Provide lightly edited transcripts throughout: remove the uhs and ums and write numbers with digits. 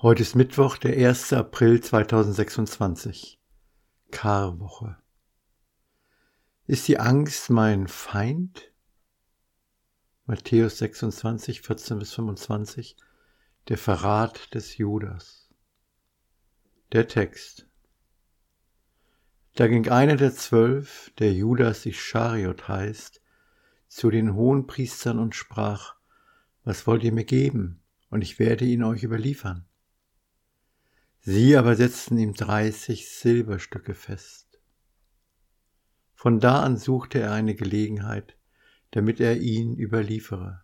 Heute ist Mittwoch, der 1. April 2026, Karwoche. Ist die Angst mein Feind? Matthäus 26, 14-25, der Verrat des Judas. Der Text. Da ging einer der 12, der Judas Ischariot heißt, zu den Hohenpriestern und sprach: Was wollt ihr mir geben? Und ich werde ihn euch überliefern. Sie aber setzten ihm 30 Silberstücke fest. Von da an suchte er eine Gelegenheit, damit er ihn überliefere.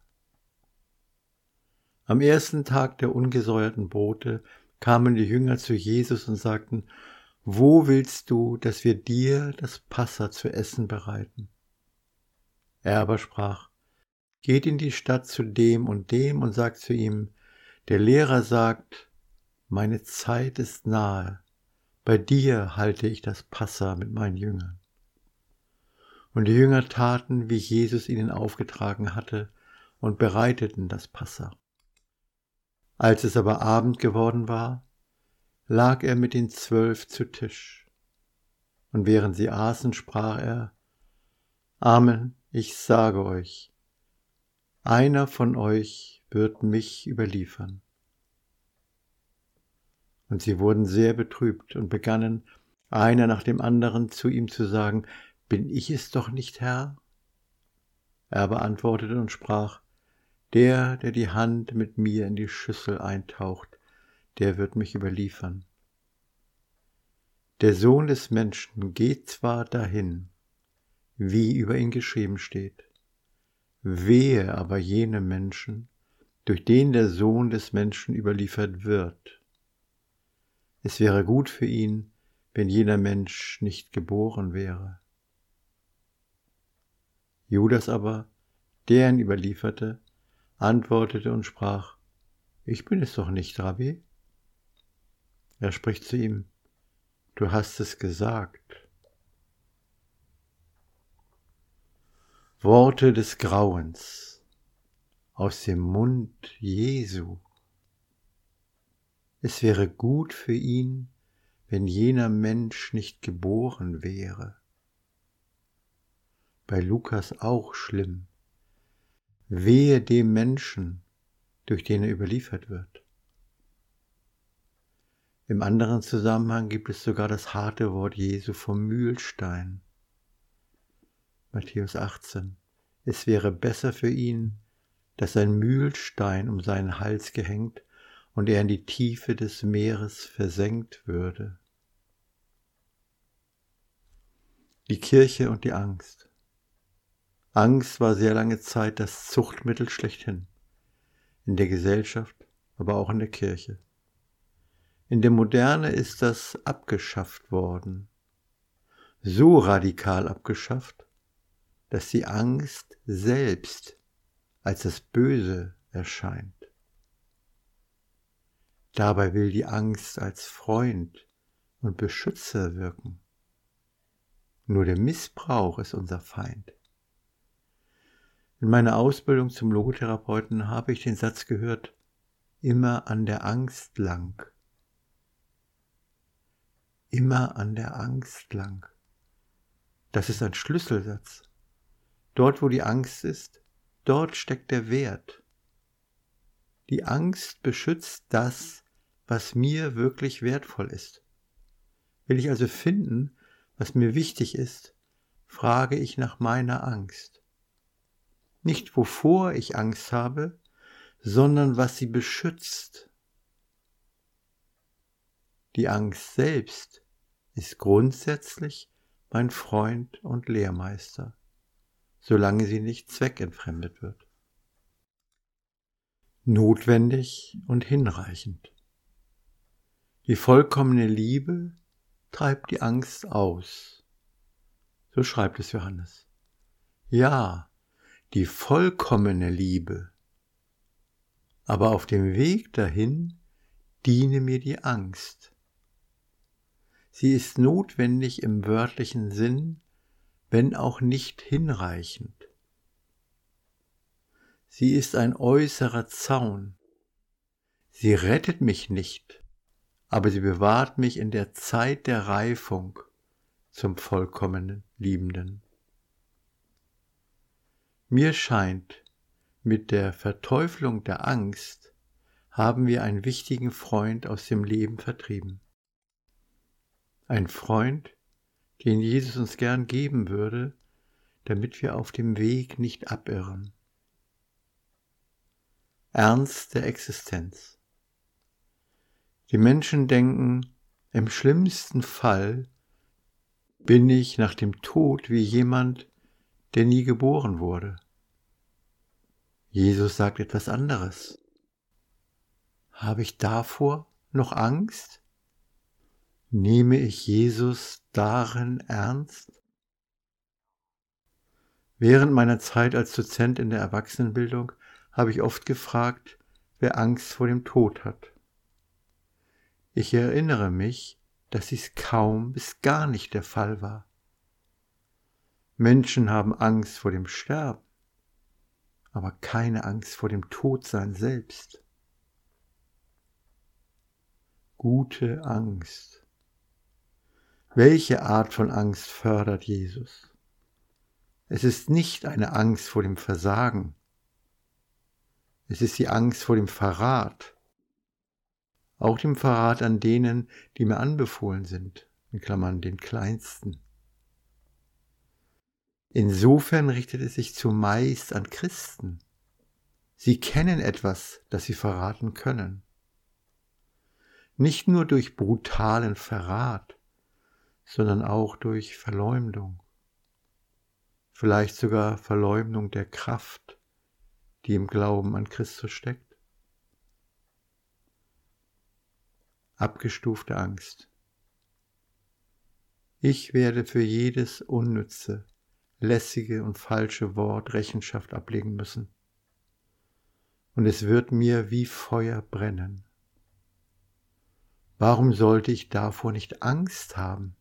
Am ersten Tag der ungesäuerten Brote kamen die Jünger zu Jesus und sagten: Wo willst du, dass wir dir das Passa zu essen bereiten? Er aber sprach: Geht in die Stadt zu dem und sagt zu ihm: Der Lehrer sagt, meine Zeit ist nahe, bei dir halte ich das Passa mit meinen Jüngern. Und die Jünger taten, wie Jesus ihnen aufgetragen hatte, und bereiteten das Passa. Als es aber Abend geworden war, lag er mit den 12 zu Tisch. Und während sie aßen, sprach er: Amen, ich sage euch, einer von euch wird mich überliefern. Und sie wurden sehr betrübt und begannen, einer nach dem anderen, zu ihm zu sagen: Bin ich es doch nicht, Herr? Er aber antwortete und sprach: Der die Hand mit mir in die Schüssel eintaucht, der wird mich überliefern. Der Sohn des Menschen geht zwar dahin, wie über ihn geschrieben steht, wehe aber jenem Menschen, durch den der Sohn des Menschen überliefert wird. Es wäre gut für ihn, wenn jener Mensch nicht geboren wäre. Judas aber, der ihn überlieferte, antwortete und sprach: Ich bin es doch nicht, Rabbi. Er spricht zu ihm: Du hast es gesagt. Worte des Grauens aus dem Mund Jesu. Es wäre gut für ihn, wenn jener Mensch nicht geboren wäre. Bei Lukas auch schlimm. Wehe dem Menschen, durch den er überliefert wird. Im anderen Zusammenhang gibt es sogar das harte Wort Jesu vom Mühlstein. Matthäus 18. Es wäre besser für ihn, dass ein Mühlstein um seinen Hals gehängt und er in die Tiefe des Meeres versenkt würde. Die Kirche und die Angst. Angst war sehr lange Zeit das Zuchtmittel schlechthin, in der Gesellschaft, aber auch in der Kirche. In der Moderne ist das abgeschafft worden, so radikal abgeschafft, dass die Angst selbst als das Böse erscheint. Dabei will die Angst als Freund und Beschützer wirken. Nur der Missbrauch ist unser Feind. In meiner Ausbildung zum Logotherapeuten habe ich den Satz gehört: Immer an der Angst lang. Immer an der Angst lang. Das ist ein Schlüsselsatz. Dort, wo die Angst ist, dort steckt der Wert. Die Angst beschützt das, was mir wirklich wertvoll ist. Will ich also finden, was mir wichtig ist, frage ich nach meiner Angst. Nicht wovor ich Angst habe, sondern was sie beschützt. Die Angst selbst ist grundsätzlich mein Freund und Lehrmeister, solange sie nicht zweckentfremdet wird. Notwendig und hinreichend. Die vollkommene Liebe treibt die Angst aus. So schreibt es Johannes. Ja, die vollkommene Liebe. Aber auf dem Weg dahin diene mir die Angst. Sie ist notwendig im wörtlichen Sinn, wenn auch nicht hinreichend. Sie ist ein äußerer Zaun. Sie rettet mich nicht, aber sie bewahrt mich in der Zeit der Reifung zum vollkommenen Liebenden. Mir scheint, mit der Verteufelung der Angst haben wir einen wichtigen Freund aus dem Leben vertrieben. Ein Freund, den Jesus uns gern geben würde, damit wir auf dem Weg nicht abirren. Ernst der Existenz. Die Menschen denken, im schlimmsten Fall bin ich nach dem Tod wie jemand, der nie geboren wurde. Jesus sagt etwas anderes. Habe ich davor noch Angst? Nehme ich Jesus darin ernst? Während meiner Zeit als Dozent in der Erwachsenenbildung habe ich oft gefragt, wer Angst vor dem Tod hat. Ich erinnere mich, dass dies kaum bis gar nicht der Fall war. Menschen haben Angst vor dem Sterben, aber keine Angst vor dem Todsein selbst. Gute Angst. Welche Art von Angst fördert Jesus? Es ist nicht eine Angst vor dem Versagen. Es ist die Angst vor dem Verrat. Auch dem Verrat an denen, die mir anbefohlen sind, in Klammern den Kleinsten. Insofern richtet es sich zumeist an Christen. Sie kennen etwas, das sie verraten können. Nicht nur durch brutalen Verrat, sondern auch durch Verleumdung. Vielleicht sogar Verleumdung der Kraft, die im Glauben an Christus steckt. Abgestufte Angst. Ich werde für jedes unnütze, lässige und falsche Wort Rechenschaft ablegen müssen. Und es wird mir wie Feuer brennen. Warum sollte ich davor nicht Angst haben?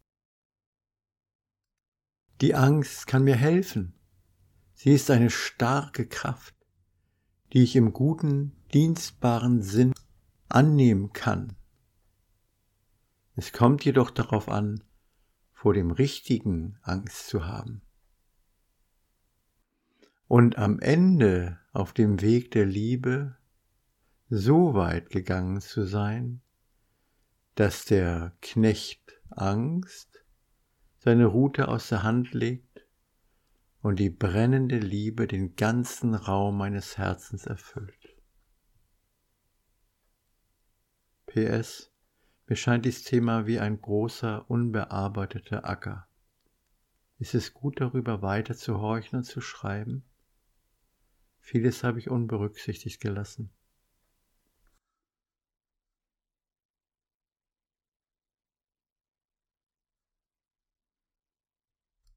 Die Angst kann mir helfen. Sie ist eine starke Kraft, die ich im guten, dienstbaren Sinn annehmen kann. Es kommt jedoch darauf an, vor dem Richtigen Angst zu haben. Und am Ende auf dem Weg der Liebe so weit gegangen zu sein, dass der Knecht Angst seine Rute aus der Hand legt und die brennende Liebe den ganzen Raum meines Herzens erfüllt. PS: Mir scheint dieses Thema wie ein großer, unbearbeiteter Acker. Ist es gut, darüber weiter zu horchen und zu schreiben? Vieles habe ich unberücksichtigt gelassen.